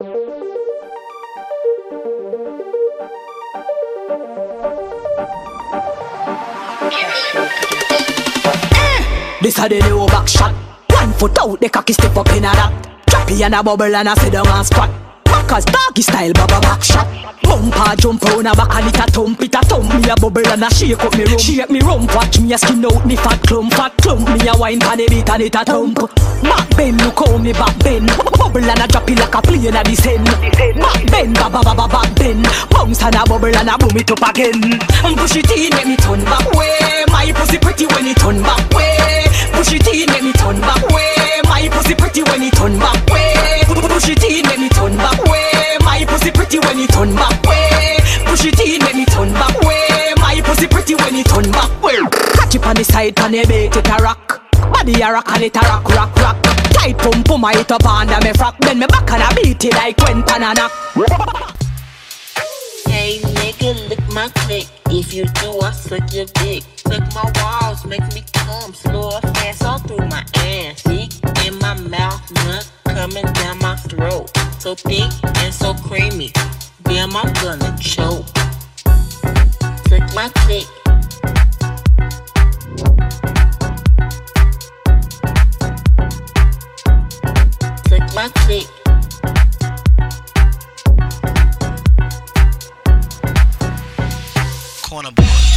This a the new back shot. 1 foot out, the cocky step up in a that. Choppy and a bubble and a sit down and squat. Backers doggy style, baba back shot. Bumper jump round a back and it a thump. Me a bubble and a shake up me rump. Shake me rump, watch me a skin out me fat clump. Fat clump, me a wine pan the beat and it a thump. Back bend, look how me back bend. Bubble and a drop it like a plane a descend. Back bend, baba baba back bend. Bounce and a bubble and a boom it up again. Push it in, make me turn back way. My pussy pretty when it turn back way. Push it in, make me turn back way. My pussy pretty when it turn back way. Push it in, make me turn back way. My pussy pretty when it turn back way. Push it in, make me turn back way. My pussy pretty when it turn back way. Catch it on the side, pan the bait, it a rock. Body a rock and it a rock, rock, rock. Tight pump, pump my it up under me frock. Then me back and I beat it like Quentin and knock. Hey nigga, lick my click. If you do, I suck your dick. Suck my walls, make me come slow or fast all through my ass. Dick in my mouth, nut coming down my throat. So thick and so creamy, damn I'm gonna choke. Suck my click. Suck my click. Corner boy.